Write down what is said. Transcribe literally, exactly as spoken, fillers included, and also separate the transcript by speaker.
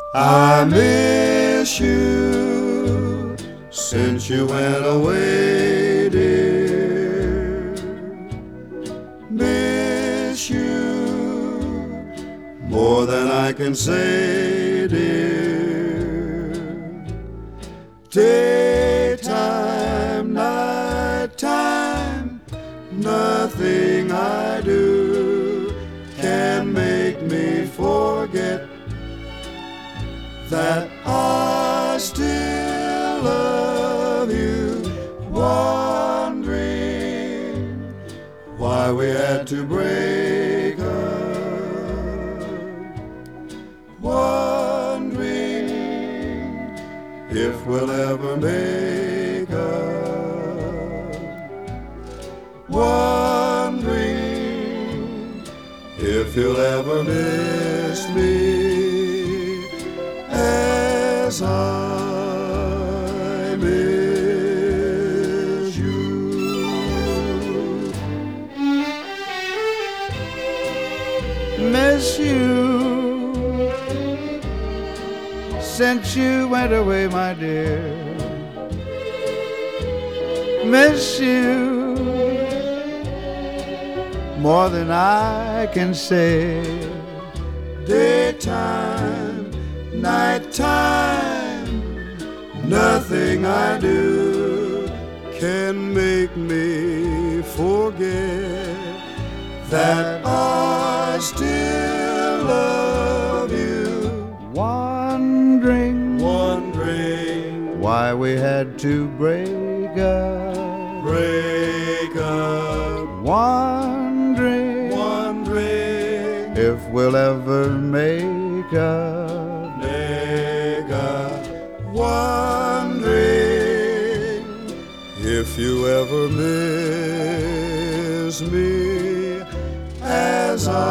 Speaker 1: I miss you since you went away, dear. Miss you more than I can say, dear. Daytime, nighttime, nothing I do can make me forget that I still love you. Wondering why we had to break up. Wondering if we'll ever make up. Wondering if you'll ever miss me as I miss you.
Speaker 2: Miss you since you went away, my dear. Miss you more than I can say.
Speaker 1: Daytime, nighttime, nothing I do can make me forget that I still love you.
Speaker 2: Wondering,
Speaker 1: wondering
Speaker 2: why we had to break up.
Speaker 1: Break up.
Speaker 2: Wondering,
Speaker 1: wondering
Speaker 2: if we'll ever make up.
Speaker 1: Make up. Wondering if you ever miss me as I